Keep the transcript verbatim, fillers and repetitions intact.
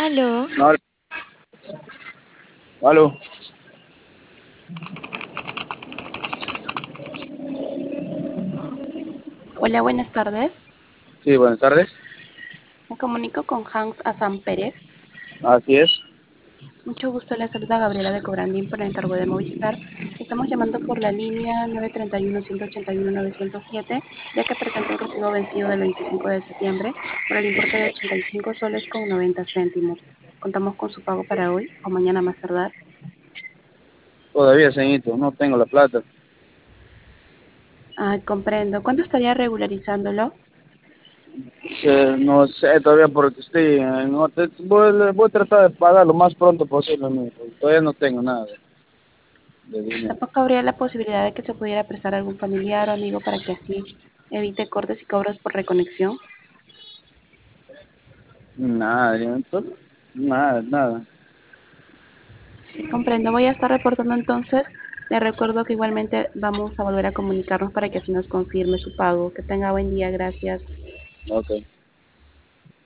Aló, No, aló. hola, buenas tardes. Sí, buenas tardes. Me comunico con Hans Hassan Pérez. Así es. Mucho gusto, le saluda Gabriela de Cobrandín por el encargo de Movistar. Estamos llamando por la línea nueve tres uno, uno ocho uno, nueve cero siete, ya que presentó un recibo vencido del veinticinco de septiembre por el importe de ochenta y cinco soles con noventa céntimos. Contamos con su pago para hoy o mañana más tardar. Todavía, señorito, no tengo la plata. Ah, comprendo. ¿Cuándo estaría regularizándolo? Eh, no sé todavía porque estoy en hotel. Voy, voy a tratar de pagar lo más pronto posible, ¿no? Porque todavía no tengo nada de, de dinero. Tampoco habría la posibilidad de que se pudiera prestar a algún familiar o amigo para que así evite cortes y cobros por reconexión. Nada, entonces, nada, nada. Comprendo, voy a estar reportando entonces. Le recuerdo que igualmente vamos a volver a comunicarnos para que así nos confirme su pago. Que tenga buen día, gracias. Ok.